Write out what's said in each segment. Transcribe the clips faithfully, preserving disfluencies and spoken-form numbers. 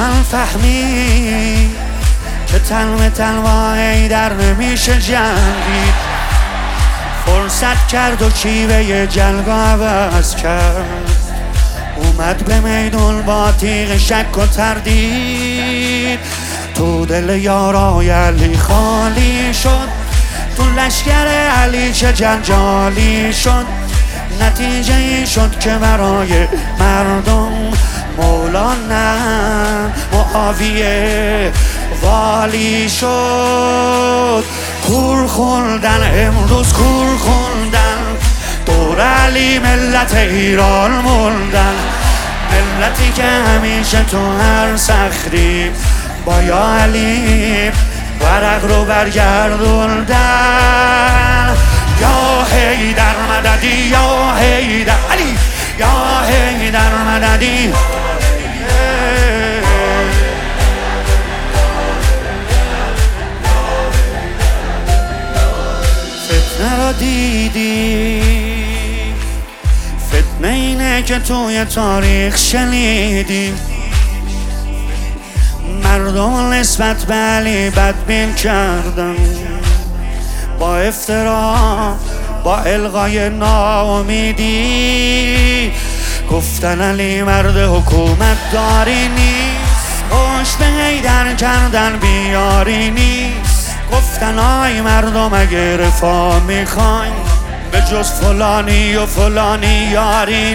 دشمن فهمی که تن به تن با حیدر نمیشه جنگید. فرصت کرد و کیوه جلگا عوض کرد، اومد به میدون با تیغ شک و تردید. تو دل یارای علی خالی شد، تو لشکر علی چه جنجالی شد. نتیجه ای شد که برای مردم مولا نه معاویه والی شد. کور خوندن امروز کور خوندن، دور علی ملت ایران موندن. ملتی که همیشه تو هر سختی با یا علی ورق رو برگردوندن. یا حیدر مددی یا حیدر علی، یا حیدر مددی. فتنه رو دیدی، فتنه اینه که توی تاریخ شنیدی. مردم نسبت به علی بدبین کردن، با افترا با الغای ناامیدی. گفتن علی مرد حکومت داری نیست، پشت به حیدر کردن بیاری نیست. گفتن آی مردم اگه رفاه میخواین، به جز فلانی و فلانی یاری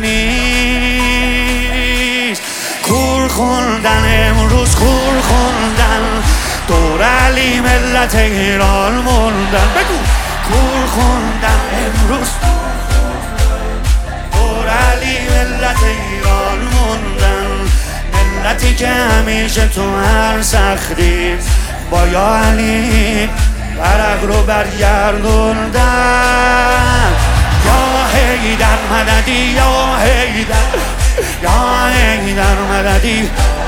نیست. کور خوندن امروز کور خوندن، دور علی ملت ایران موندن. بگو کور خوندن امروز، دور علی ملت ایران موندن. ملتی که همیشه تو هر سختی با یا علی ورق رو برگردوندن. یا حیدر مددی یا حیدر، یا حیدر مددی.